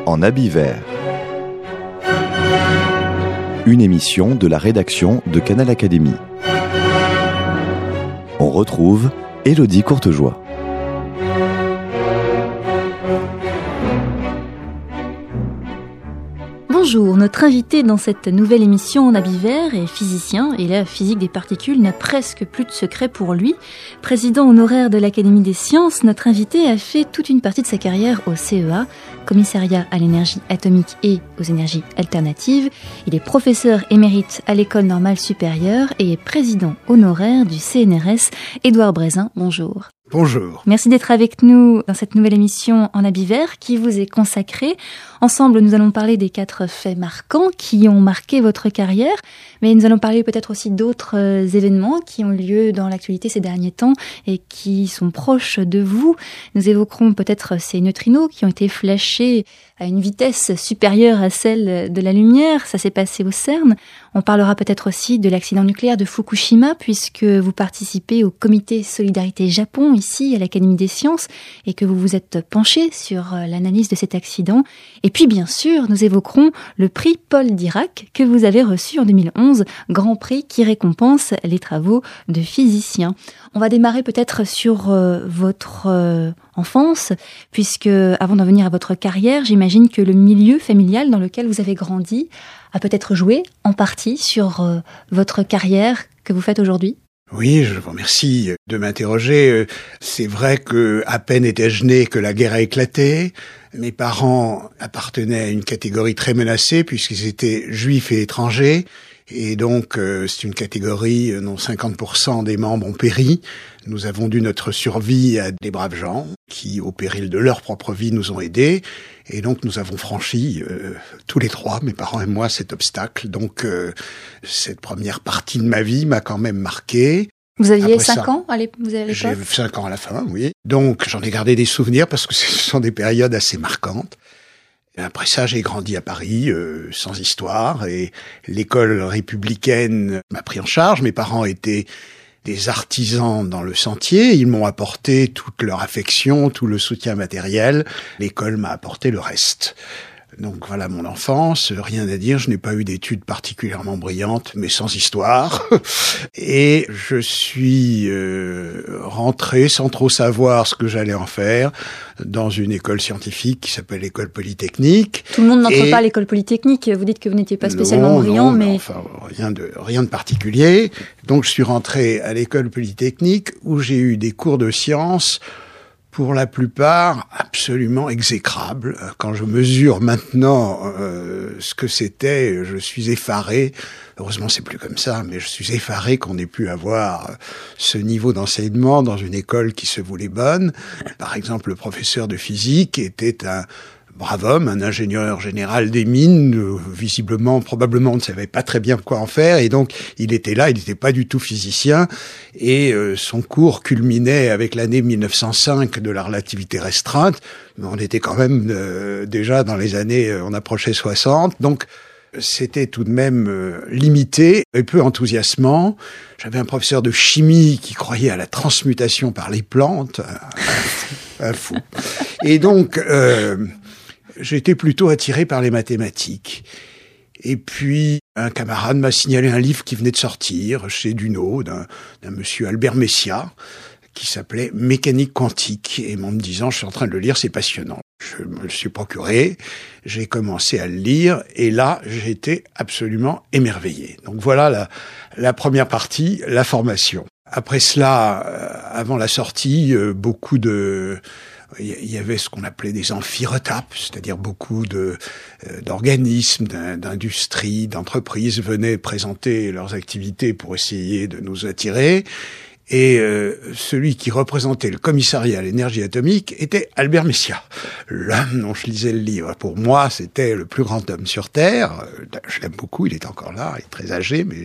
en habit vert. Une émission de la rédaction de Canal Académie. On retrouve Élodie Courtejoie. Bonjour, notre invité dans cette nouvelle émission en habit vert est physicien et la physique des particules n'a presque plus de secret pour lui. Président honoraire de l'Académie des sciences, notre invité a fait toute une partie de sa carrière au CEA, Commissariat à l'énergie atomique et aux énergies alternatives. Il est professeur émérite à l'École normale supérieure et est président honoraire du CNRS. Édouard Brézin, bonjour. Bonjour. Merci d'être avec nous dans cette nouvelle émission en habit vert qui vous est consacrée. Ensemble, nous allons parler des 4 faits marquants qui ont marqué votre carrière, mais nous allons parler peut-être aussi d'autres événements qui ont lieu dans l'actualité ces derniers temps et qui sont proches de vous. Nous évoquerons peut-être ces neutrinos qui ont été flashés à une vitesse supérieure à celle de la lumière. Ça s'est passé au CERN. On parlera peut-être aussi de l'accident nucléaire de Fukushima puisque vous participez au comité Solidarité Japon ici à l'Académie des sciences et que vous vous êtes penché sur l'analyse de cet accident. Et puis bien sûr, nous évoquerons le prix Paul Dirac que vous avez reçu en 2011, grand prix qui récompense les travaux de physiciens. On va démarrer peut-être sur votre enfance, puisque avant d'en venir à votre carrière, j'imagine que le milieu familial dans lequel vous avez grandi a peut-être joué en partie sur votre carrière que vous faites aujourd'hui. Oui, je vous remercie de m'interroger. C'est vrai que à peine étais-je né que la guerre a éclaté. Mes parents appartenaient à une catégorie très menacée puisqu'ils étaient juifs et étrangers. Et donc, c'est une catégorie dont 50% des membres ont péri. Nous avons dû notre survie à des braves gens qui, au péril de leur propre vie, nous ont aidés. Et donc, nous avons franchi, tous les 3, mes parents et moi, cet obstacle. Donc, cette première partie de ma vie m'a quand même marqué. Vous aviez 5 ans à l'époque? J'ai 5 ans à la fin, oui. Donc, j'en ai gardé des souvenirs parce que ce sont des périodes assez marquantes. Après ça, j'ai grandi à Paris, sans histoire, et l'école républicaine m'a pris en charge. Mes parents étaient des artisans dans le sentier. Ils m'ont apporté toute leur affection, tout le soutien matériel. L'école m'a apporté le reste. Donc voilà mon enfance, rien à dire, je n'ai pas eu d'études particulièrement brillantes, mais sans histoire. Et je suis rentré sans trop savoir ce que j'allais en faire dans une école scientifique qui s'appelle l'école polytechnique. Tout le monde n'entre pas à l'école polytechnique, vous dites que vous n'étiez pas spécialement brillant, mais... Enfin, rien de particulier. Donc je suis rentré à l'école polytechnique où j'ai eu des cours de sciences pour la plupart absolument exécrables. Quand je mesure maintenant ce que c'était, je suis effaré. Heureusement, c'est plus comme ça, mais je suis effaré qu'on ait pu avoir ce niveau d'enseignement dans une école qui se voulait bonne. Par exemple, le professeur de physique était un brave homme, un ingénieur général des mines, visiblement, probablement, ne savait pas très bien quoi en faire, et donc il était là, il n'était pas du tout physicien, et son cours culminait avec l'année 1905 de la relativité restreinte, mais on était quand même déjà dans les années, on approchait 60, donc c'était tout de même limité et peu enthousiasmant. J'avais un professeur de chimie qui croyait à la transmutation par les plantes, un fou. Et donc, j'étais plutôt attiré par les mathématiques. Et puis, un camarade m'a signalé un livre qui venait de sortir chez Duno, d'un monsieur Albert Messiat, qui s'appelait Mécanique quantique. Et en me disant, je suis en train de le lire, c'est passionnant. Je me le suis procuré, j'ai commencé à le lire, et là, j'étais absolument émerveillé. Donc voilà la première partie, la formation. Après cela, avant la sortie, il y avait ce qu'on appelait des amphirotapes, c'est-à-dire beaucoup d'organismes, d'industries, d'entreprises venaient présenter leurs activités pour essayer de nous attirer. Et celui qui représentait le commissariat à l'énergie atomique était Albert Messiat, l'homme dont je lisais le livre. Pour moi, c'était le plus grand homme sur Terre. Je l'aime beaucoup, il est encore là, il est très âgé, mais...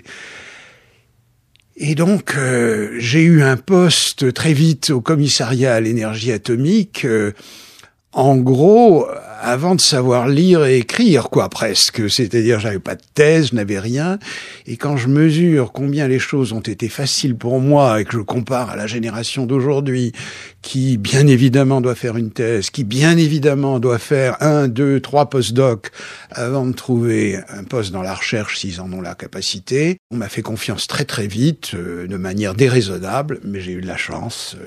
Et donc, j'ai eu un poste très vite au commissariat à l'énergie atomique, en gros, avant de savoir lire et écrire, quoi, presque. C'est-à-dire, j'avais pas de thèse, je n'avais rien. Et quand je mesure combien les choses ont été faciles pour moi et que je compare à la génération d'aujourd'hui, qui, bien évidemment, doit faire une thèse, qui, bien évidemment, doit faire 1, 2, 3 post-doc avant de trouver un poste dans la recherche s'ils en ont la capacité, on m'a fait confiance très très vite, de manière déraisonnable, mais j'ai eu de la chance.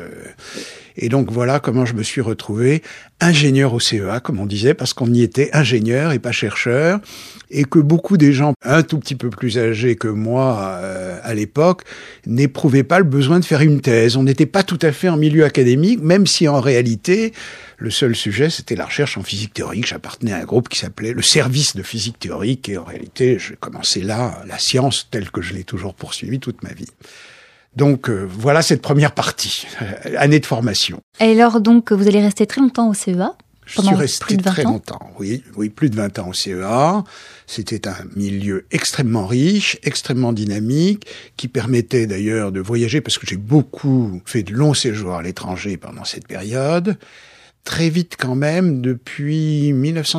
Et donc voilà comment je me suis retrouvé ingénieur au CEA, comme on disait, parce qu'on y était ingénieur et pas chercheur, et que beaucoup des gens un tout petit peu plus âgés que moi à l'époque n'éprouvaient pas le besoin de faire une thèse. On n'était pas tout à fait en milieu académique, même si en réalité, le seul sujet, c'était la recherche en physique théorique. J'appartenais à un groupe qui s'appelait le service de physique théorique, et en réalité, j'ai commencé là la science telle que je l'ai toujours poursuivie toute ma vie. Donc voilà cette première partie, année de formation. Et alors donc vous allez rester très longtemps au CEA? Je suis resté très longtemps, oui, plus de 20 ans au CEA. C'était un milieu extrêmement riche, extrêmement dynamique, qui permettait d'ailleurs de voyager, parce que j'ai beaucoup fait de longs séjours à l'étranger pendant cette période. Très vite quand même, depuis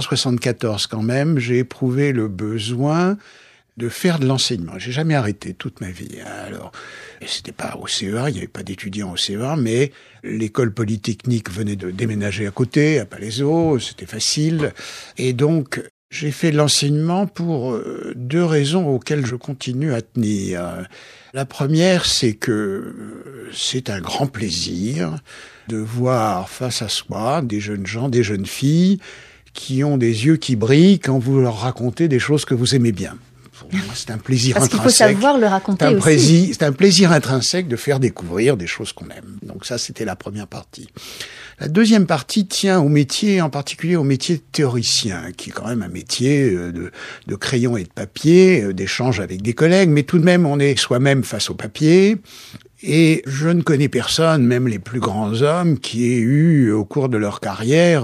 1974 quand même, j'ai éprouvé le besoin de faire de l'enseignement. J'ai jamais arrêté toute ma vie. Alors, c'était pas au CEA, il n'y avait pas d'étudiants au CEA, mais l'école polytechnique venait de déménager à côté, à Palaiseau, c'était facile. Et donc, j'ai fait de l'enseignement pour 2 raisons auxquelles je continue à tenir. La première, c'est que c'est un grand plaisir de voir face à soi des jeunes gens, des jeunes filles qui ont des yeux qui brillent quand vous leur racontez des choses que vous aimez bien. C'est un plaisir Parce intrinsèque. Parce qu'il faut savoir le raconter aussi. C'est un plaisir intrinsèque de faire découvrir des choses qu'on aime. Donc ça, c'était la première partie. La deuxième partie tient au métier, en particulier au métier de théoricien, qui est quand même un métier de crayon et de papier, d'échange avec des collègues, mais tout de même, on est soi-même face au papier. Et je ne connais personne, même les plus grands hommes, qui aient eu, au cours de leur carrière,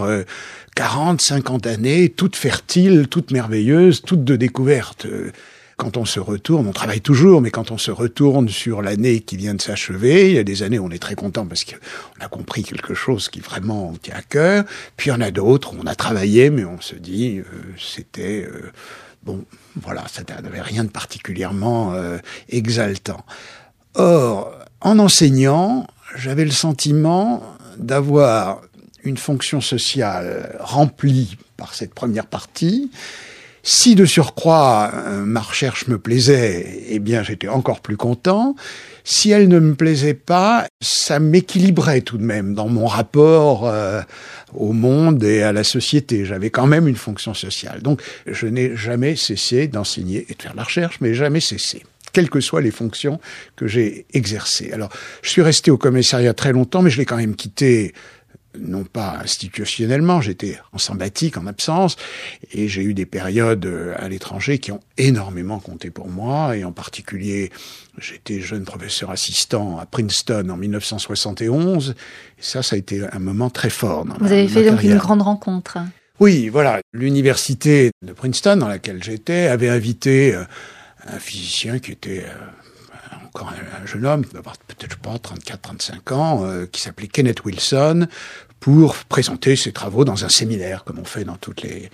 40, 50 années, toutes fertiles, toutes merveilleuses, toutes de découverte. Quand on se retourne, on travaille toujours, mais quand on se retourne sur l'année qui vient de s'achever, il y a des années où on est très content parce qu'on a compris quelque chose qui vraiment tient à cœur. Puis il y en a d'autres où on a travaillé, mais on se dit, c'était... bon, voilà, ça n'avait rien de particulièrement exaltant. Or, en enseignant, j'avais le sentiment d'avoir une fonction sociale remplie par cette première partie. Si de surcroît ma recherche me plaisait, eh bien j'étais encore plus content. Si elle ne me plaisait pas, ça m'équilibrait tout de même dans mon rapport au monde et à la société. J'avais quand même une fonction sociale. Donc je n'ai jamais cessé d'enseigner et de faire de la recherche, mais jamais cessé, quelles que soient les fonctions que j'ai exercées. Alors, je suis resté au commissariat très longtemps, mais je l'ai quand même quitté, non pas institutionnellement, j'étais en sabbatique, en absence, et j'ai eu des périodes à l'étranger qui ont énormément compté pour moi, et en particulier, j'étais jeune professeur assistant à Princeton en 1971, et ça a été un moment très fort. Vous avez fait donc une grande rencontre. Oui, voilà. L'université de Princeton, dans laquelle j'étais, avait invité un physicien qui était encore un jeune homme, qui doit avoir peut-être pas 34-35 ans, qui s'appelait Kenneth Wilson, pour présenter ses travaux dans un séminaire, comme on fait dans toutes les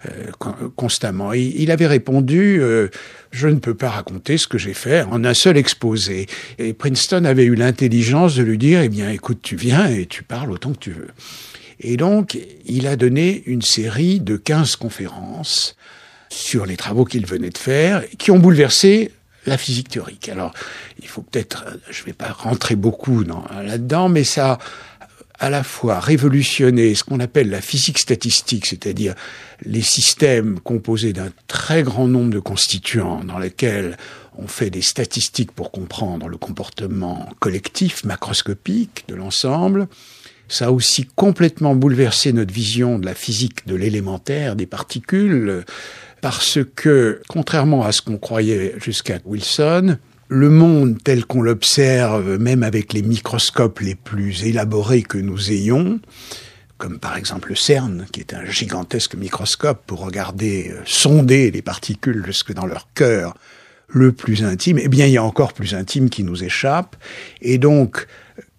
constamment. Et il avait répondu je ne peux pas raconter ce que j'ai fait en un seul exposé. Et Princeton avait eu l'intelligence de lui dire eh bien, écoute, tu viens et tu parles autant que tu veux. Et donc, il a donné une série de 15 conférences sur les travaux qu'il venait de faire, qui ont bouleversé la physique théorique. Alors, il faut peut-être, je ne vais pas rentrer beaucoup là-dedans, mais ça a à la fois révolutionné ce qu'on appelle la physique statistique, c'est-à-dire les systèmes composés d'un très grand nombre de constituants dans lesquels on fait des statistiques pour comprendre le comportement collectif, macroscopique de l'ensemble. Ça a aussi complètement bouleversé notre vision de la physique de l'élémentaire, des particules, parce que, contrairement à ce qu'on croyait jusqu'à Wilson, le monde tel qu'on l'observe, même avec les microscopes les plus élaborés que nous ayons, comme par exemple le CERN, qui est un gigantesque microscope pour regarder, sonder les particules jusque dans leur cœur le plus intime, eh bien il y a encore plus intime qui nous échappe. Et donc,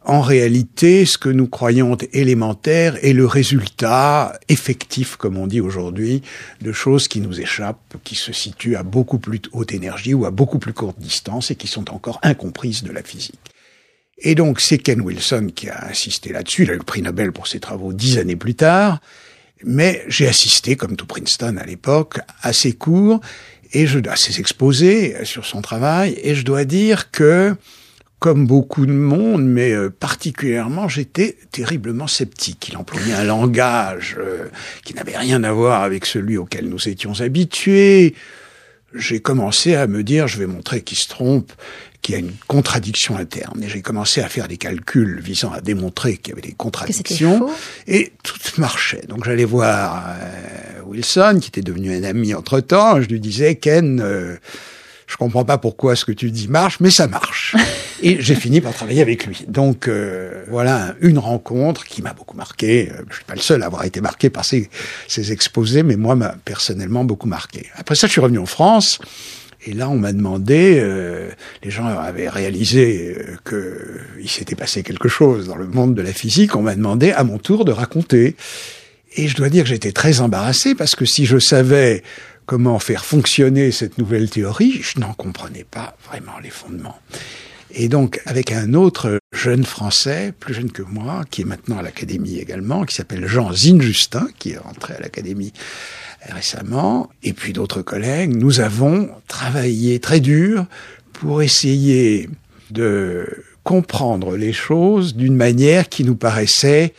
en réalité, ce que nous croyons élémentaire est le résultat effectif, comme on dit aujourd'hui, de choses qui nous échappent, qui se situent à beaucoup plus haute énergie ou à beaucoup plus courte distance et qui sont encore incomprises de la physique. Et donc, c'est Ken Wilson qui a insisté là-dessus. Il a eu le prix Nobel pour ses travaux 10 années plus tard. Mais j'ai assisté, comme tout Princeton à l'époque, à ses cours et à ses exposés sur son travail. Et je dois dire que, comme beaucoup de monde, mais particulièrement, j'étais terriblement sceptique. Il employait un langage qui n'avait rien à voir avec celui auquel nous étions habitués. J'ai commencé à me dire, je vais montrer qu'il se trompe, qu'il y a une contradiction interne. Et j'ai commencé à faire des calculs visant à démontrer qu'il y avait des contradictions. Et tout marchait. Donc j'allais voir Wilson, qui était devenu un ami entre-temps. Je lui disais, Ken, je comprends pas pourquoi ce que tu dis marche, mais ça marche. Et j'ai fini par travailler avec lui. Donc voilà une rencontre qui m'a beaucoup marqué. Je suis pas le seul à avoir été marqué par ces exposés, mais moi, m'a personnellement beaucoup marqué. Après ça, je suis revenu en France. Et là, on m'a demandé, les gens avaient réalisé qu'il s'était passé quelque chose dans le monde de la physique, on m'a demandé à mon tour de raconter. Et je dois dire que j'étais très embarrassé, parce que si je savais comment faire fonctionner cette nouvelle théorie, je n'en comprenais pas vraiment les fondements. Et donc, avec un autre jeune Français, plus jeune que moi, qui est maintenant à l'Académie également, qui s'appelle Jean Zinjustin, qui est rentré à l'Académie récemment, et puis d'autres collègues, nous avons travaillé très dur pour essayer de comprendre les choses d'une manière qui nous paraissait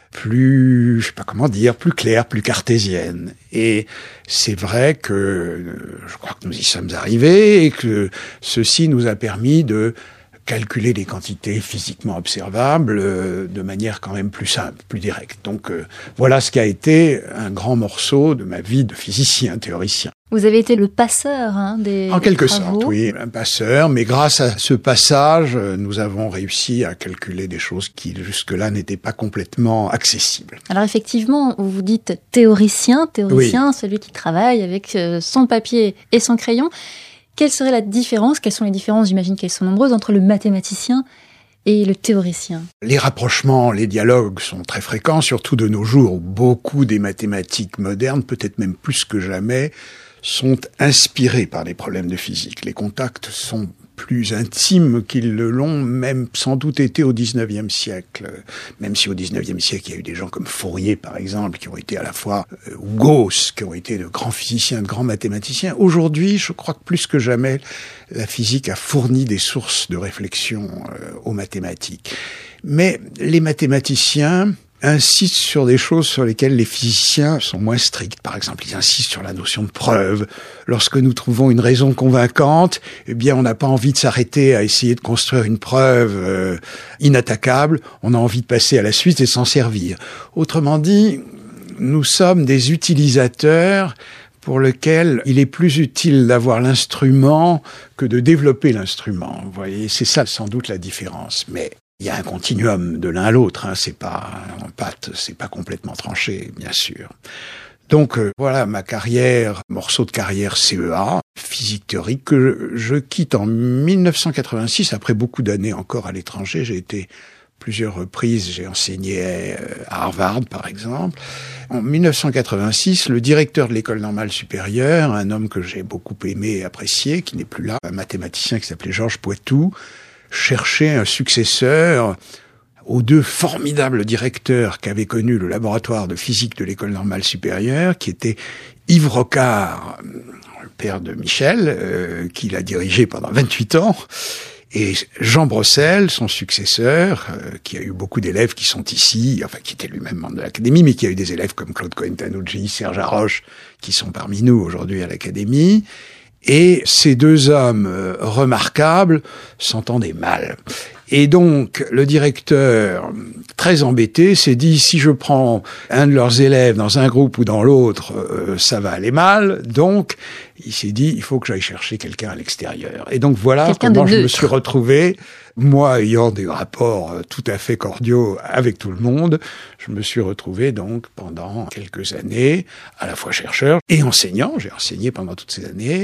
plus, je sais pas comment dire, plus claire, plus cartésienne. Et c'est vrai que je crois que nous y sommes arrivés et que ceci nous a permis de calculer des quantités physiquement observables de manière quand même plus simple, plus directe. Donc voilà ce qui a été un grand morceau de ma vie de physicien, théoricien. Vous avez été le passeur des En quelque travaux. sorte, oui, un passeur, mais grâce à ce passage, nous avons réussi à calculer des choses qui jusque-là n'étaient pas complètement accessibles. Alors effectivement, vous dites théoricien, oui. Celui qui travaille avec son papier et son crayon. Quelle serait la différence, quelles sont les différences, j'imagine qu'elles sont nombreuses, entre le mathématicien et le théoricien? Les rapprochements, les dialogues sont très fréquents, surtout de nos jours, où beaucoup des mathématiques modernes, peut-être même plus que jamais, sont inspirés par des problèmes de physique. Les contacts sont plus intimes qu'ils le l'ont même sans doute été au XIXe siècle. Même si au XIXe siècle, il y a eu des gens comme Fourier, par exemple, qui ont été à la fois, ou Gauss, qui ont été de grands physiciens, de grands mathématiciens. Aujourd'hui, je crois que plus que jamais, la physique a fourni des sources de réflexion aux mathématiques. Mais les mathématiciens insistent sur des choses sur lesquelles les physiciens sont moins stricts. Par exemple, ils insistent sur la notion de preuve. Lorsque nous trouvons une raison convaincante, eh bien, on n'a pas envie de s'arrêter à essayer de construire une preuve inattaquable. On a envie de passer à la suite et de s'en servir. Autrement dit, nous sommes des utilisateurs pour lesquels il est plus utile d'avoir l'instrument que de développer l'instrument. Vous voyez, c'est ça sans doute la différence. Mais il y a un continuum de l'un à l'autre, c'est pas en pâte, c'est pas complètement tranché, bien sûr. Donc voilà ma carrière, morceau de carrière CEA, physique théorique, que je quitte en 1986, après beaucoup d'années encore à l'étranger. J'ai été plusieurs reprises, j'ai enseigné à Harvard par exemple. En 1986, le directeur de l'école normale supérieure, un homme que j'ai beaucoup aimé et apprécié, qui n'est plus là, un mathématicien qui s'appelait Georges Poitou, chercher un successeur aux deux formidables directeurs qu'avait connus le laboratoire de physique de l'école normale supérieure, qui étaient Yves Rocard, le père de Michel, qui l'a dirigé pendant 28 ans, et Jean Brossel, son successeur, qui a eu beaucoup d'élèves qui sont ici, enfin qui était lui-même membre de l'Académie, mais qui a eu des élèves comme Claude Cohen-Tanucci, Serge Haroche, qui sont parmi nous aujourd'hui à l'Académie. Et ces deux hommes remarquables s'entendaient mal. Et donc, le directeur, très embêté, s'est dit, si je prends un de leurs élèves dans un groupe ou dans l'autre, ça va aller mal. Donc, il s'est dit, il faut que j'aille chercher quelqu'un à l'extérieur. Et donc, voilà comment je me suis retrouvé, moi ayant des rapports tout à fait cordiaux avec tout le monde, je me suis retrouvé donc pendant quelques années, à la fois chercheur et enseignant. J'ai enseigné pendant toutes ces années.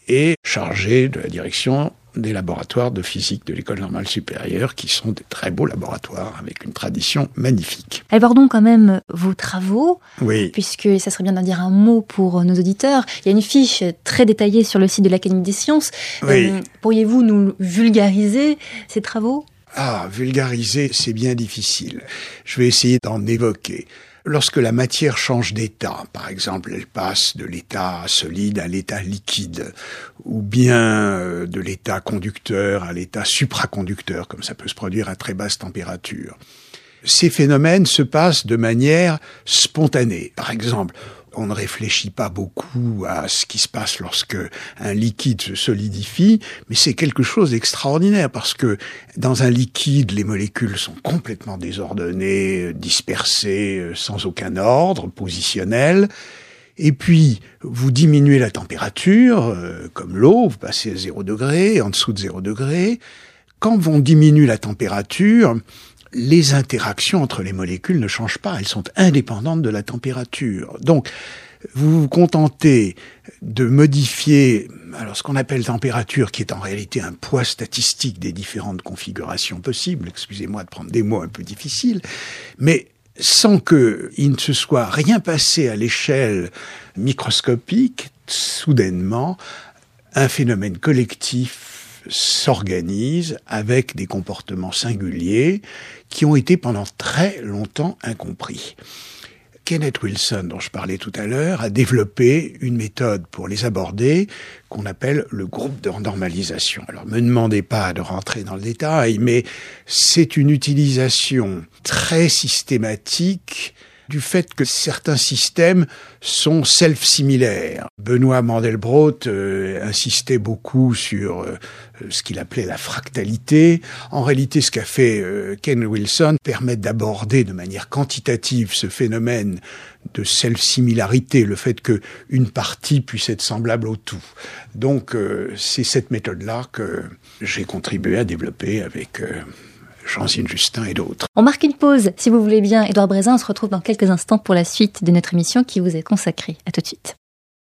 et chargé de la direction des laboratoires de physique de l'École normale supérieure, qui sont des très beaux laboratoires avec une tradition magnifique. Abordons quand même vos travaux, Oui. puisque ça serait bien d'en dire un mot pour nos auditeurs. Il y a une fiche très détaillée sur le site de l'Académie des sciences. Oui. Pourriez-vous nous vulgariser ces travaux ? Vulgariser, c'est bien difficile. Je vais essayer d'en évoquer. Lorsque la matière change d'état, par exemple, elle passe de l'état solide à l'état liquide, ou bien de l'état conducteur à l'état supraconducteur, comme ça peut se produire à très basse température. Ces phénomènes se passent de manière spontanée. Par exemple, on ne réfléchit pas beaucoup à ce qui se passe lorsque un liquide se solidifie, mais c'est quelque chose d'extraordinaire parce que dans un liquide, les molécules sont complètement désordonnées, dispersées, sans aucun ordre positionnel. Et puis, vous diminuez la température, comme l'eau, vous passez à 0 degré, en dessous de 0 degré. Quand on diminue la température, les interactions entre les molécules ne changent pas, elles sont indépendantes de la température. Donc, vous vous contentez de modifier ce qu'on appelle température, qui est en réalité un poids statistique des différentes configurations possibles, excusez-moi de prendre des mots un peu difficiles, mais sans qu'il ne se soit rien passé à l'échelle microscopique, soudainement, un phénomène collectif s'organise avec des comportements singuliers qui ont été pendant très longtemps incompris. Kenneth Wilson, dont je parlais tout à l'heure, a développé une méthode pour les aborder qu'on appelle le groupe de normalisation. Alors, me demandez pas de rentrer dans le détail, mais c'est une utilisation très systématique du fait que certains systèmes sont self-similaires. Benoît Mandelbrot insistait beaucoup sur ce qu'il appelait la fractalité. En réalité, ce qu'a fait Ken Wilson permet d'aborder de manière quantitative ce phénomène de self-similarité, le fait qu'une partie puisse être semblable au tout. Donc, c'est cette méthode-là que j'ai contribué à développer avec Jean-Zine Justin et d'autres. On marque une pause, si vous voulez bien. Édouard Brézin, on se retrouve dans quelques instants pour la suite de notre émission qui vous est consacrée. À tout de suite.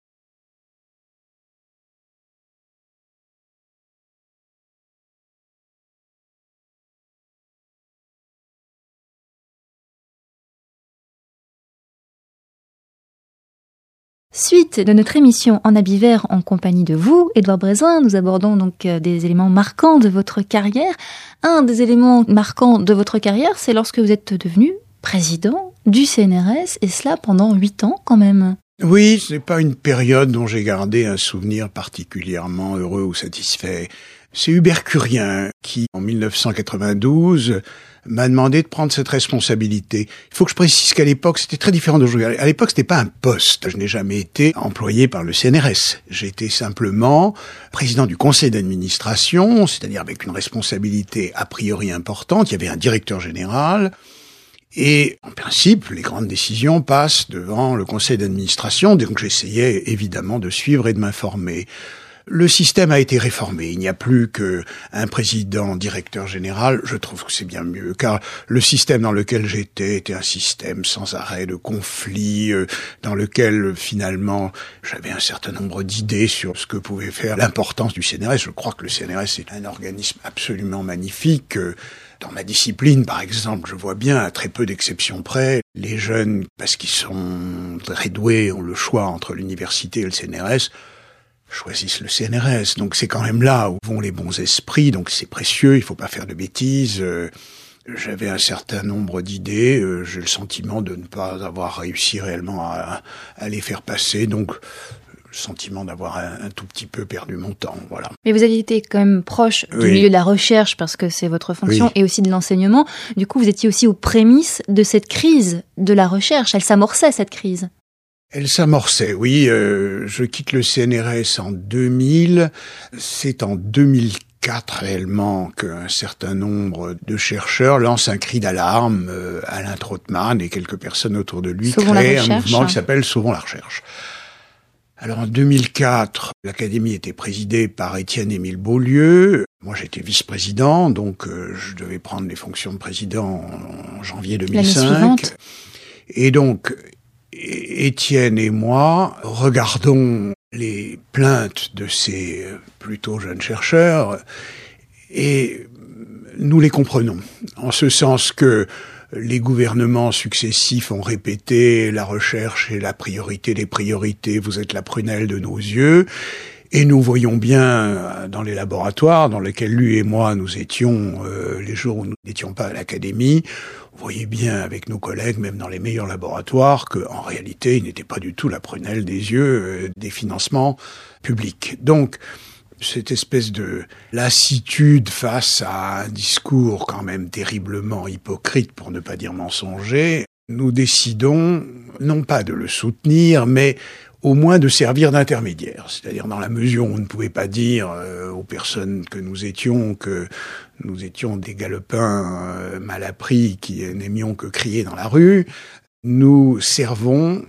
Suite de notre émission En habit vert en compagnie de vous, Édouard Brézin, nous abordons donc des éléments marquants de votre carrière. Un des éléments marquants de votre carrière, c'est lorsque vous êtes devenu président du CNRS, et cela pendant 8 ans quand même. Oui, ce n'est pas une période dont j'ai gardé un souvenir particulièrement heureux ou satisfait. C'est Hubert Curien qui, en 1992, m'a demandé de prendre cette responsabilité. Il faut que je précise qu'à l'époque, c'était très différent d'aujourd'hui. À l'époque, c'était pas un poste. Je n'ai jamais été employé par le CNRS. J'étais simplement président du conseil d'administration, c'est-à-dire avec une responsabilité a priori importante. Il y avait un directeur général. Et en principe, les grandes décisions passent devant le conseil d'administration. Donc j'essayais évidemment de suivre et de m'informer. Le système a été réformé. Il n'y a plus qu'un président directeur général. Je trouve que c'est bien mieux, car le système dans lequel j'étais était un système sans arrêt de conflits, dans lequel finalement j'avais un certain nombre d'idées sur ce que pouvait faire l'importance du CNRS. Je crois que le CNRS est un organisme absolument magnifique. Dans ma discipline, par exemple, je vois bien, à très peu d'exceptions près, les jeunes, parce qu'ils sont très doués, ont le choix entre l'université et le CNRS, choisissent le CNRS. Donc c'est quand même là où vont les bons esprits, donc c'est précieux, il faut pas faire de bêtises. J'avais un certain nombre d'idées, j'ai le sentiment de ne pas avoir réussi réellement à les faire passer, donc le sentiment d'avoir un tout petit peu perdu mon temps, voilà. Mais vous aviez été quand même proche du milieu de la recherche, parce que c'est votre fonction, et aussi de l'enseignement. Du coup, vous étiez aussi aux prémices de cette crise de la recherche. Elle s'amorçait, cette crise. Elle s'amorçait, oui. Je quitte le CNRS en 2000. C'est en 2004 réellement qu'un certain nombre de chercheurs lancent un cri d'alarme. Alain Trautmann et quelques personnes autour de lui créent un mouvement qui s'appelle Sauvons la recherche. Alors en 2004, l'Académie était présidée par Étienne-Émile Beaulieu. Moi j'étais vice-président, donc je devais prendre les fonctions de président en janvier 2005. Et donc Étienne et moi regardons les plaintes de ces plutôt jeunes chercheurs et nous les comprenons, en ce sens que les gouvernements successifs ont répété la recherche est la priorité des priorités, vous êtes la prunelle de nos yeux. Et nous voyons bien dans les laboratoires dans lesquels lui et moi nous étions les jours où nous n'étions pas à l'académie, vous voyez bien avec nos collègues, même dans les meilleurs laboratoires, qu'en réalité, il n'était pas du tout la prunelle des yeux des financements publics. Donc, cette espèce de lassitude face à un discours quand même terriblement hypocrite, pour ne pas dire mensonger, nous décidons non pas de le soutenir, mais au moins de servir d'intermédiaire. C'est-à-dire dans la mesure où on ne pouvait pas dire aux personnes que nous étions des galopins mal appris qui n'aimions que crier dans la rue, nous servons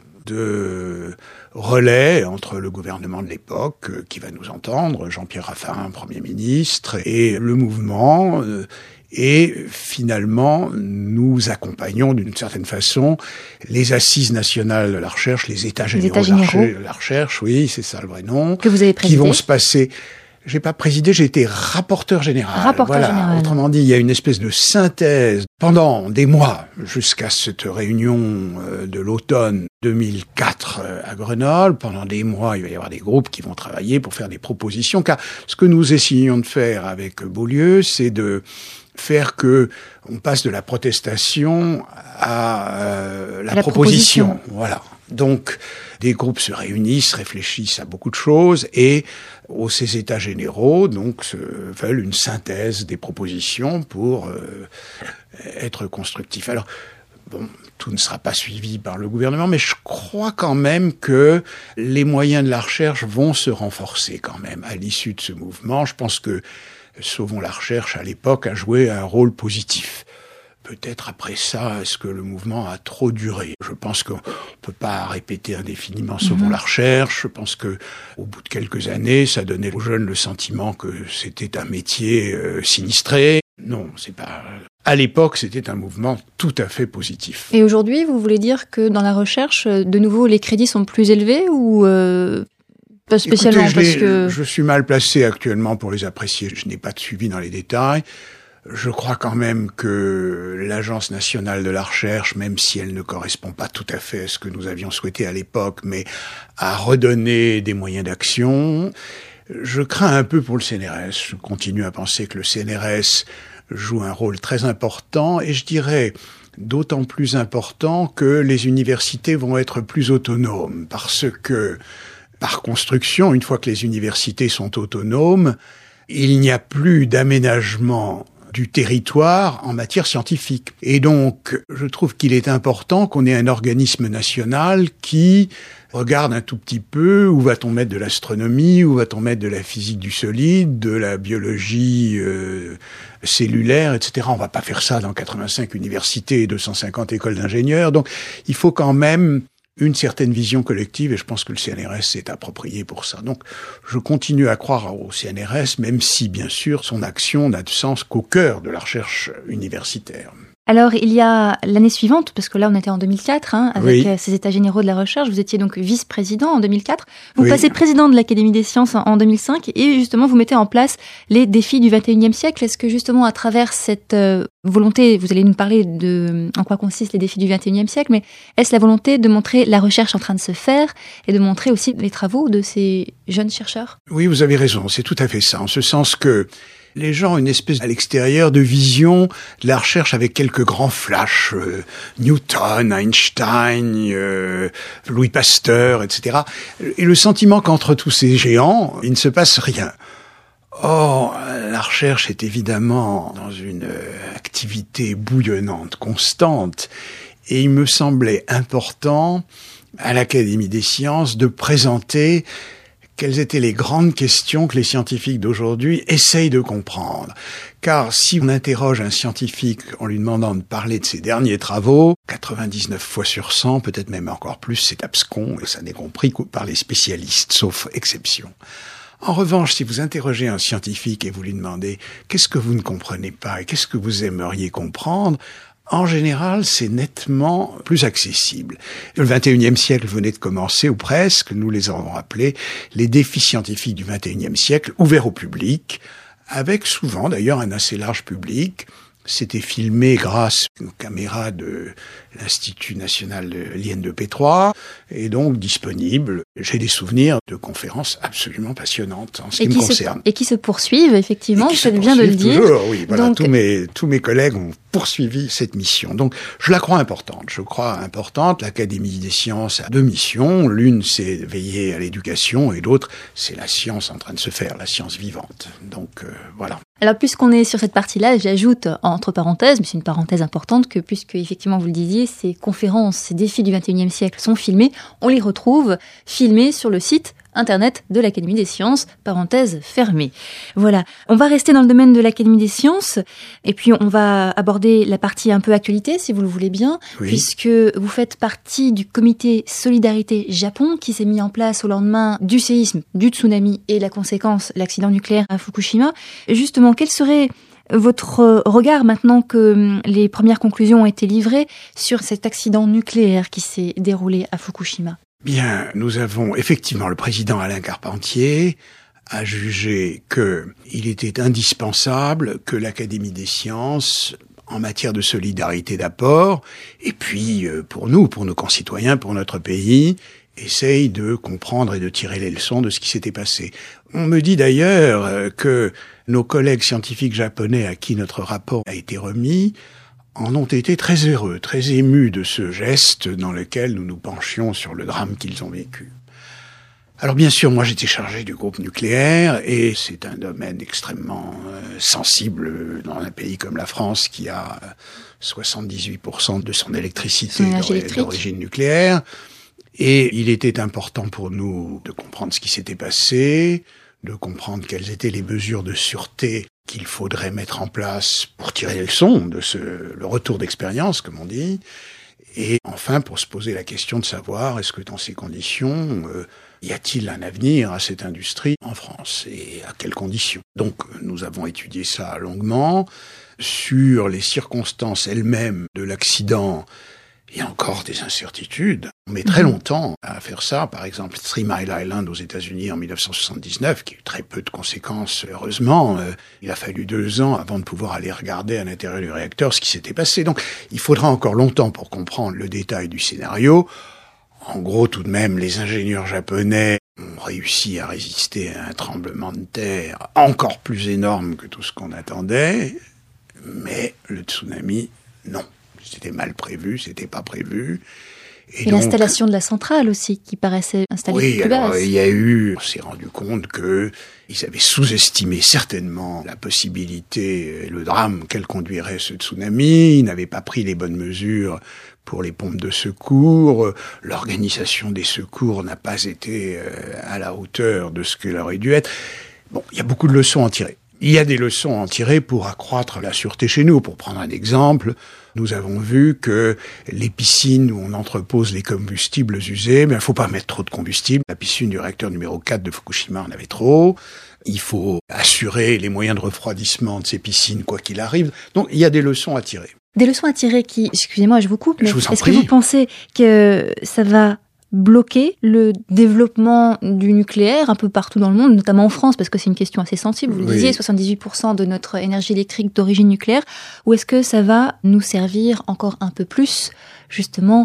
de relais entre le gouvernement de l'époque, qui va nous entendre, Jean-Pierre Raffarin, Premier ministre, et le mouvement, et finalement, nous accompagnons d'une certaine façon les assises nationales de la recherche, les états généraux de la recherche, oui, c'est ça le vrai nom, que vous avez présidé. Qui vont se passer. J'ai pas présidé, j'ai été rapporteur général. Général. Autrement dit, il y a une espèce de synthèse pendant des mois jusqu'à cette réunion de l'automne 2004 à Grenoble. Pendant des mois, il va y avoir des groupes qui vont travailler pour faire des propositions. Car ce que nous essayons de faire avec Beaulieu, c'est de faire que on passe de la protestation à la proposition. Voilà. Donc, des groupes se réunissent, réfléchissent à beaucoup de choses et ces états généraux donc veulent une synthèse des propositions pour être constructifs. Alors, bon, tout ne sera pas suivi par le gouvernement, mais je crois quand même que les moyens de la recherche vont se renforcer quand même à l'issue de ce mouvement. Je pense que Sauvons la recherche, à l'époque, a joué un rôle positif. Peut-être après ça, est-ce que le mouvement a trop duré? Je pense qu'on peut pas répéter indéfiniment Sauvons la recherche. Je pense que au bout de quelques années, ça donnait aux jeunes le sentiment que c'était un métier sinistré. Non, c'est pas. À l'époque, c'était un mouvement tout à fait positif. Et aujourd'hui, vous voulez dire que dans la recherche, de nouveau, les crédits sont plus élevés ou pas spécialement? Écoutez, parce que je suis mal placé actuellement pour les apprécier. Je n'ai pas de suivi dans les détails. Je crois quand même que l'Agence nationale de la recherche, même si elle ne correspond pas tout à fait à ce que nous avions souhaité à l'époque, mais a redonné des moyens d'action. Je crains un peu pour le CNRS. Je continue à penser que le CNRS joue un rôle très important et je dirais d'autant plus important que les universités vont être plus autonomes parce que, par construction, une fois que les universités sont autonomes, il n'y a plus d'aménagement du territoire en matière scientifique. Et donc, je trouve qu'il est important qu'on ait un organisme national qui regarde un tout petit peu où va-t-on mettre de l'astronomie, où va-t-on mettre de la physique du solide, de la biologie cellulaire, etc. On va pas faire ça dans 85 universités et 250 écoles d'ingénieurs. Donc, il faut quand même une certaine vision collective, et je pense que le CNRS s'est approprié pour ça. Donc, je continue à croire au CNRS, même si, bien sûr, son action n'a de sens qu'au cœur de la recherche universitaire. Alors, il y a l'année suivante, parce que là, on était en 2004, avec ces états généraux de la recherche. Vous étiez donc vice-président en 2004. Vous passez président de l'Académie des sciences en 2005, et justement, vous mettez en place les défis du XXIe siècle. Est-ce que justement, à travers cette volonté, vous allez nous parler de en quoi consistent les défis du XXIe siècle, mais est-ce la volonté de montrer la recherche en train de se faire et de montrer aussi les travaux de ces jeunes chercheurs? Oui, vous avez raison, c'est tout à fait ça, en ce sens que les gens ont une espèce à l'extérieur de vision de la recherche avec quelques grands flashs, Newton, Einstein, Louis Pasteur, etc. Et le sentiment qu'entre tous ces géants, il ne se passe rien. Or, la recherche est évidemment dans une activité bouillonnante, constante, et il me semblait important à l'Académie des sciences de présenter quelles étaient les grandes questions que les scientifiques d'aujourd'hui essayent de comprendre. Car si on interroge un scientifique en lui demandant de parler de ses derniers travaux, 99 fois sur 100, peut-être même encore plus, c'est abscon et ça n'est compris que par les spécialistes, sauf exception. En revanche, si vous interrogez un scientifique et vous lui demandez « qu'est-ce que vous ne comprenez pas et qu'est-ce que vous aimeriez comprendre ?», En général, c'est nettement plus accessible. Le 21e siècle venait de commencer, ou presque, nous les avons appelés les défis scientifiques du 21e siècle, ouverts au public, avec souvent d'ailleurs un assez large public. C'était filmé grâce aux caméras de l'Institut national de l'INEP3 et donc disponible. J'ai des souvenirs de conférences absolument passionnantes en ce qui me concerne. Et qui se poursuivent, effectivement, c'est bien de le dire. Toujours, oui, voilà, donc... tous mes collègues ont poursuivi cette mission. Donc, je la crois importante. L'Académie des sciences a deux missions. L'une, c'est veiller à l'éducation et l'autre, c'est la science en train de se faire, la science vivante. Donc, voilà. Alors, puisqu'on est sur cette partie-là, j'ajoute, entre parenthèses, mais c'est une parenthèse importante, que puisque, effectivement, vous le disiez, ces conférences, ces défis du 21e siècle sont filmés, on les retrouve filmés sur le site Internet de l'Académie des sciences, parenthèse fermée. Voilà, on va rester dans le domaine de l'Académie des sciences, et puis on va aborder la partie un peu actualité, si vous le voulez bien, oui. Puisque vous faites partie du comité Solidarité Japon, qui s'est mis en place au lendemain du séisme, du tsunami et la conséquence, l'accident nucléaire à Fukushima. Justement, quel serait votre regard, maintenant que les premières conclusions ont été livrées, sur cet accident nucléaire qui s'est déroulé à Fukushima ? Bien, nous avons effectivement le président Alain Carpentier a jugé qu'il était indispensable que l'Académie des sciences, en matière de solidarité d'apport, et puis pour nos concitoyens, pour notre pays, essaye de comprendre et de tirer les leçons de ce qui s'était passé. On me dit d'ailleurs que nos collègues scientifiques japonais à qui notre rapport a été remis en ont été très heureux, très émus de ce geste dans lequel nous nous penchions sur le drame qu'ils ont vécu. Alors bien sûr, moi j'étais chargé du groupe nucléaire et c'est un domaine extrêmement sensible dans un pays comme la France qui a 78% de son électricité d'origine nucléaire. Et il était important pour nous de comprendre ce qui s'était passé, de comprendre quelles étaient les mesures de sûreté qu'il faudrait mettre en place pour tirer les leçons de le retour d'expérience, comme on dit, et enfin pour se poser la question de savoir est-ce que dans ces conditions, y a-t-il un avenir à cette industrie en France et à quelles conditions. Donc nous avons étudié ça longuement. Sur les circonstances elles-mêmes de l'accident, il y a encore des incertitudes. On met très longtemps à faire ça. Par exemple, 3 Mile Island aux États-Unis en 1979, qui a eu très peu de conséquences, heureusement. Il a fallu 2 ans avant de pouvoir aller regarder à l'intérieur du réacteur ce qui s'était passé. Donc, il faudra encore longtemps pour comprendre le détail du scénario. En gros, tout de même, les ingénieurs japonais ont réussi à résister à un tremblement de terre encore plus énorme que tout ce qu'on attendait. Mais le tsunami, non. C'était mal prévu, c'était pas prévu. Et donc, l'installation de la centrale aussi, qui paraissait installée plus basse. On s'est rendu compte qu'ils avaient sous-estimé certainement la possibilité, le drame qu'elle conduirait ce tsunami. Ils n'avaient pas pris les bonnes mesures pour les pompes de secours. L'organisation des secours n'a pas été à la hauteur de ce qu'elle aurait dû être. Bon, il y a beaucoup de leçons à en tirer. Il y a des leçons à en tirer pour accroître la sûreté chez nous. Pour prendre un exemple, nous avons vu que les piscines où on entrepose les combustibles usés, il faut pas mettre trop de combustible. La piscine du réacteur numéro 4 de Fukushima en avait trop. Il faut assurer les moyens de refroidissement de ces piscines, quoi qu'il arrive. Donc, il y a des leçons à tirer. Des leçons à tirer qui, excusez-moi, je vous coupe, mais est-ce que vous pensez que ça va bloquer le développement du nucléaire un peu partout dans le monde, notamment en France, parce que c'est une question assez sensible, vous le disiez, 78% de notre énergie électrique d'origine nucléaire, ou est-ce que ça va nous servir encore un peu plus, justement,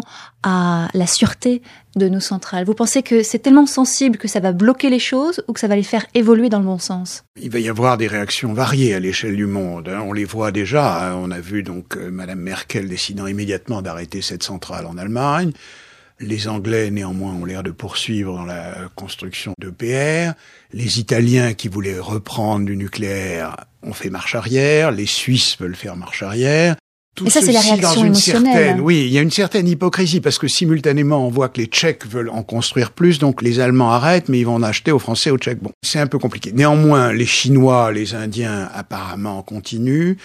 à la sûreté de nos centrales? Vous pensez que c'est tellement sensible que ça va bloquer les choses, ou que ça va les faire évoluer dans le bon sens? Il va y avoir des réactions variées à l'échelle du monde. On les voit déjà. On a vu donc Madame Merkel décidant immédiatement d'arrêter cette centrale en Allemagne. Les Anglais, néanmoins, ont l'air de poursuivre dans la construction d'EPR. Les Italiens, qui voulaient reprendre du nucléaire, ont fait marche arrière. Les Suisses veulent faire marche arrière. Et ça, c'est la réaction émotionnelle. Oui, il y a une certaine hypocrisie, parce que simultanément, on voit que les Tchèques veulent en construire plus, donc les Allemands arrêtent, mais ils vont en acheter aux Français, aux Tchèques. Bon, c'est un peu compliqué. Néanmoins, les Chinois, les Indiens, apparemment, continuent.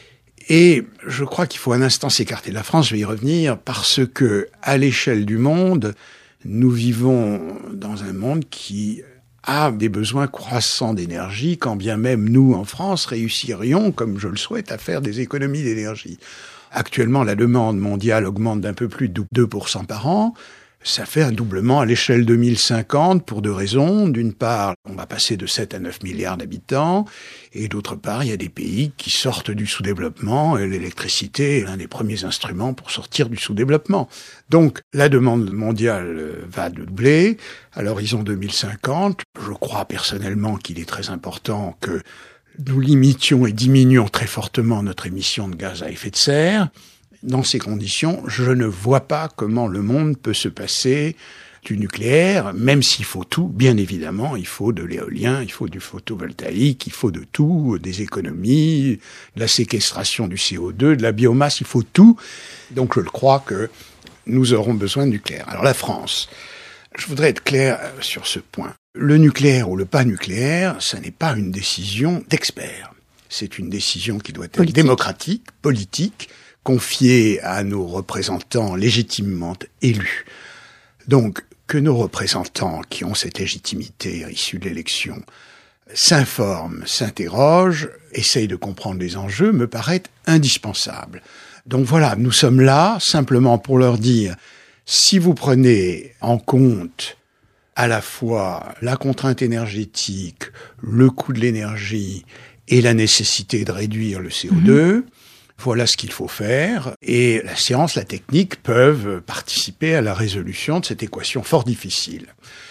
Et je crois qu'il faut un instant s'écarter de la France, je vais y revenir, parce que, à l'échelle du monde, nous vivons dans un monde qui a des besoins croissants d'énergie, quand bien même nous, en France, réussirions, comme je le souhaite, à faire des économies d'énergie. Actuellement, la demande mondiale augmente d'un peu plus de 2% par an. Ça fait un doublement à l'échelle 2050 pour deux raisons. D'une part, on va passer de 7 à 9 milliards d'habitants. Et d'autre part, il y a des pays qui sortent du sous-développement et l'électricité est l'un des premiers instruments pour sortir du sous-développement. Donc, la demande mondiale va doubler. À l'horizon 2050, je crois personnellement qu'il est très important que nous limitions et diminuions très fortement notre émission de gaz à effet de serre. Dans ces conditions, je ne vois pas comment le monde peut se passer du nucléaire, même s'il faut tout, bien évidemment, il faut de l'éolien, il faut du photovoltaïque, il faut de tout, des économies, de la séquestration du CO2, de la biomasse, il faut tout. Donc je crois que nous aurons besoin de nucléaire. Alors la France, je voudrais être clair sur ce point. Le nucléaire ou le pas nucléaire, ça n'est pas une décision d'experts. C'est une décision qui doit être démocratique, politique, confiée à nos représentants légitimement élus. Donc, que nos représentants qui ont cette légitimité issue de l'élection s'informent, s'interrogent, essayent de comprendre les enjeux, me paraît indispensable. Donc voilà, nous sommes là simplement pour leur dire, si vous prenez en compte à la fois la contrainte énergétique, le coût de l'énergie et la nécessité de réduire le CO2, voilà ce qu'il faut faire. Et la science, la technique peuvent participer à la résolution de cette équation fort difficile.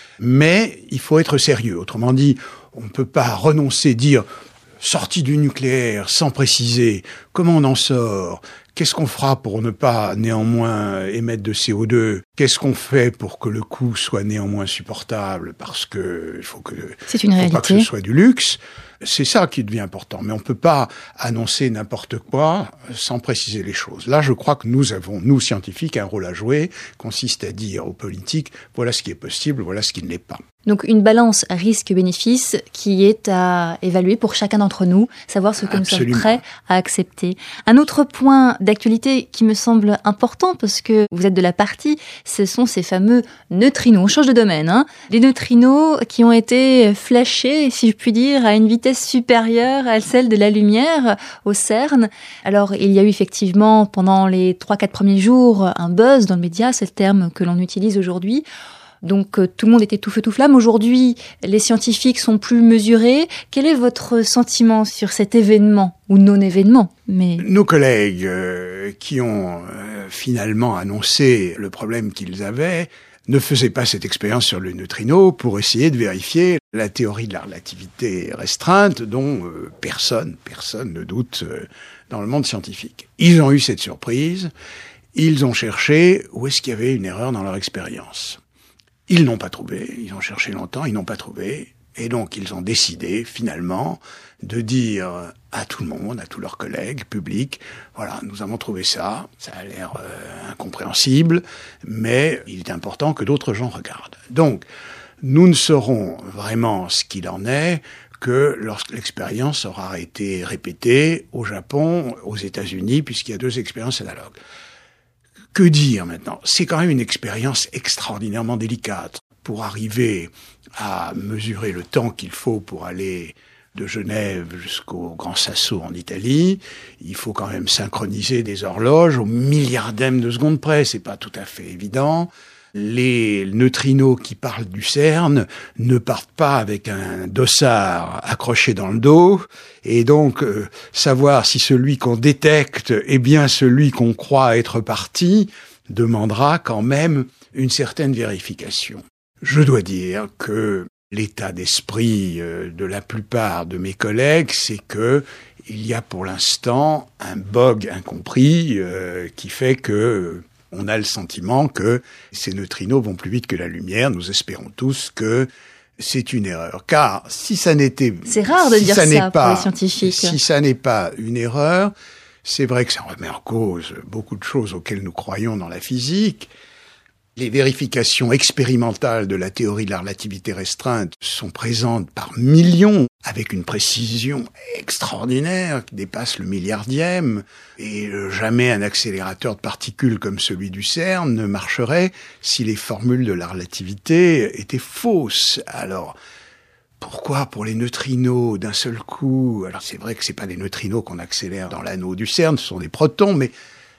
Mais il faut être sérieux. Autrement dit, on ne peut pas renoncer, dire sortie du nucléaire sans préciser comment on en sort. Qu'est-ce qu'on fera pour ne pas néanmoins émettre de CO2 ? Qu'est-ce qu'on fait pour que le coût soit néanmoins supportable ? Parce que il faut que c'est une réalité. Faut pas que ce soit du luxe. C'est ça qui devient important. Mais on ne peut pas annoncer n'importe quoi sans préciser les choses. Là, je crois que nous avons, nous scientifiques, un rôle à jouer, consiste à dire aux politiques, voilà ce qui est possible, voilà ce qui ne l'est pas. Donc une balance risque-bénéfice qui est à évaluer pour chacun d'entre nous, savoir ce que nous sommes prêts à accepter. Un autre point d'actualité qui me semble important, parce que vous êtes de la partie, ce sont ces fameux neutrinos. On change de domaine, Les neutrinos qui ont été flashés, si je puis dire, à une vitesse supérieure à celle de la lumière au CERN. Alors il y a eu effectivement pendant les 3-4 premiers jours un buzz dans le média, c'est le terme que l'on utilise aujourd'hui. Donc tout le monde était tout feu tout flamme. Aujourd'hui, les scientifiques sont plus mesurés. Quel est votre sentiment sur cet événement ou non-événement ? Nos collègues qui ont finalement annoncé le problème qu'ils avaient ne faisaient pas cette expérience sur le neutrino pour essayer de vérifier la théorie de la relativité restreinte dont personne ne doute dans le monde scientifique. Ils ont eu cette surprise. Ils ont cherché où est-ce qu'il y avait une erreur dans leur expérience. Ils n'ont pas trouvé, ils ont cherché longtemps, ils n'ont pas trouvé, et donc ils ont décidé finalement de dire à tout le monde, à tous leurs collègues publics, voilà, nous avons trouvé ça a l'air incompréhensible, mais il est important que d'autres gens regardent. Donc, nous ne saurons vraiment ce qu'il en est que lorsque l'expérience aura été répétée au Japon, aux États-Unis, puisqu'il y a 2 expériences analogues. Que dire maintenant ? C'est quand même une expérience extraordinairement délicate. Pour arriver à mesurer le temps qu'il faut pour aller de Genève jusqu'au Grand Sasso en Italie, il faut quand même synchroniser des horloges au milliardième de seconde près. C'est pas tout à fait évident. Les neutrinos qui parlent du CERN ne partent pas avec un dossard accroché dans le dos, et donc savoir si celui qu'on détecte est bien celui qu'on croit être parti demandera quand même une certaine vérification. Je dois dire que l'état d'esprit de la plupart de mes collègues, c'est que il y a pour l'instant un bug incompris qui fait que on a le sentiment que ces neutrinos vont plus vite que la lumière. Nous espérons tous que c'est une erreur. Car si ça n'était... C'est rare de dire ça pour les scientifiques. Si ça n'est pas une erreur, c'est vrai que ça remet en cause beaucoup de choses auxquelles nous croyons dans la physique. Les vérifications expérimentales de la théorie de la relativité restreinte sont présentes par millions, avec une précision extraordinaire qui dépasse le milliardième, et jamais un accélérateur de particules comme celui du CERN ne marcherait si les formules de la relativité étaient fausses. Alors, pourquoi pour les neutrinos d'un seul coup? Alors c'est vrai que c'est pas des neutrinos qu'on accélère dans l'anneau du CERN, ce sont des protons, mais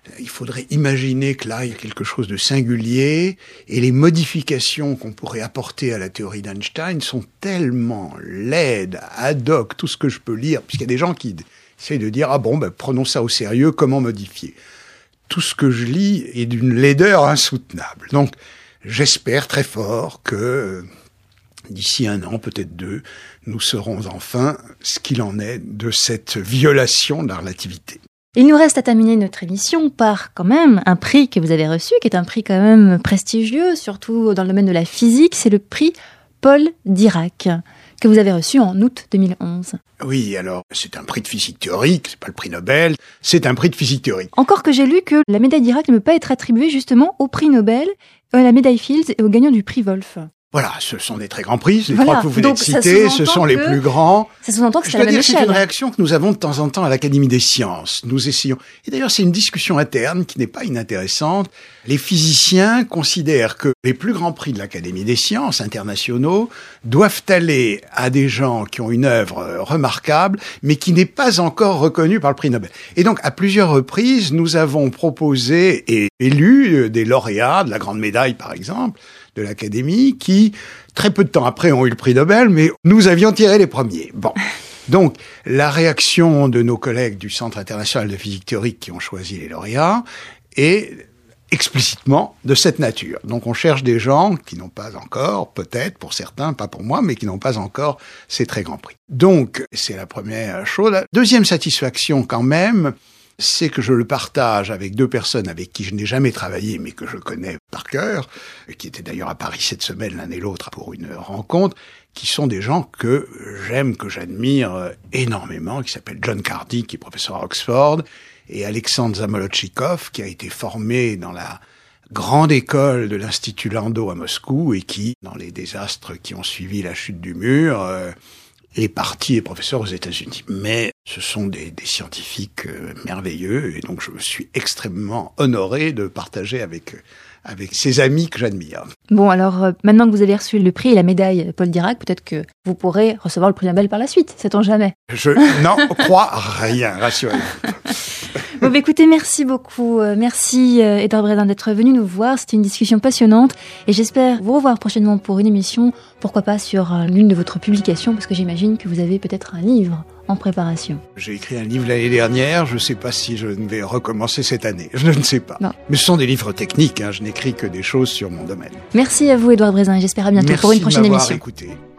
Il faudrait imaginer que là, il y a quelque chose de singulier et les modifications qu'on pourrait apporter à la théorie d'Einstein sont tellement laides, ad hoc, tout ce que je peux lire, puisqu'il y a des gens qui essayent de dire « Ah bon, prenons ça au sérieux, comment modifier ?» Tout ce que je lis est d'une laideur insoutenable. Donc, j'espère très fort que d'ici 1 an, peut-être 2, nous saurons enfin ce qu'il en est de cette violation de la relativité. Il nous reste à terminer notre émission par quand même un prix que vous avez reçu, qui est un prix quand même prestigieux, surtout dans le domaine de la physique, c'est le prix Paul Dirac, que vous avez reçu en août 2011. Oui, alors, c'est un prix de physique théorique, c'est pas le prix Nobel, c'est un prix de physique théorique. Encore que j'ai lu que la médaille Dirac ne peut pas être attribuée justement au prix Nobel, à la médaille Fields et aux gagnants du prix Wolf. Voilà, ce sont des très grands prix, les 3 que vous venez de citer, ce sont les plus grands. Ça sous-entend que c'est la même échelle. C'est une réaction que nous avons de temps en temps à l'Académie des sciences. Nous essayons, et d'ailleurs c'est une discussion interne qui n'est pas inintéressante. Les physiciens considèrent que les plus grands prix de l'Académie des sciences internationaux doivent aller à des gens qui ont une œuvre remarquable, mais qui n'est pas encore reconnue par le prix Nobel. Et donc, à plusieurs reprises, nous avons proposé et élu des lauréats de la Grande Médaille, par exemple, de l'Académie, qui, très peu de temps après, ont eu le prix Nobel, mais nous avions tiré les premiers. Bon. Donc, la réaction de nos collègues du Centre international de physique théorique qui ont choisi les lauréats est explicitement de cette nature. Donc, on cherche des gens qui n'ont pas encore, peut-être pour certains, pas pour moi, mais qui n'ont pas encore ces très grands prix. Donc, c'est la première chose. La deuxième satisfaction, quand même, c'est que je le partage avec 2 personnes avec qui je n'ai jamais travaillé, mais que je connais par cœur, qui étaient d'ailleurs à Paris cette semaine, l'un et l'autre, pour une rencontre, qui sont des gens que j'aime, que j'admire énormément, qui s'appellent John Cardy, qui est professeur à Oxford, et Alexandre Zamolodchikov, qui a été formé dans la grande école de l'Institut Landau à Moscou, et qui, dans les désastres qui ont suivi la chute du mur, est parti et professeur aux États-Unis. Mais ce sont des scientifiques merveilleux, et donc je suis extrêmement honoré de partager avec ces amis que j'admire. Bon, alors maintenant que vous avez reçu le prix et la médaille Paul Dirac, peut-être que vous pourrez recevoir le prix Nobel par la suite, sait-on jamais. Je n'en crois rien, rassurez-vous. Bon, écoutez, merci beaucoup. Merci Édouard Brézin d'être venu nous voir. C'était une discussion passionnante et j'espère vous revoir prochainement pour une émission, pourquoi pas sur l'une de votre publications, parce que j'imagine que vous avez peut-être un livre en préparation. J'ai écrit un livre l'année dernière, je ne sais pas si je vais recommencer cette année, je ne sais pas. Non. Mais ce sont des livres techniques, je n'écris que des choses sur mon domaine. Merci à vous Édouard Brézin et j'espère à bientôt pour une prochaine émission. Merci de m'avoir écouté.